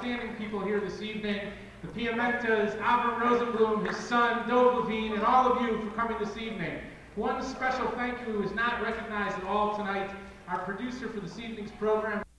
outstanding people here this evening. The Piamentas, Avram Rosenblum, his son, Dov Levine, and all of you for coming this evening. One special thank you who is not recognized at all tonight, our producer for this evening's program,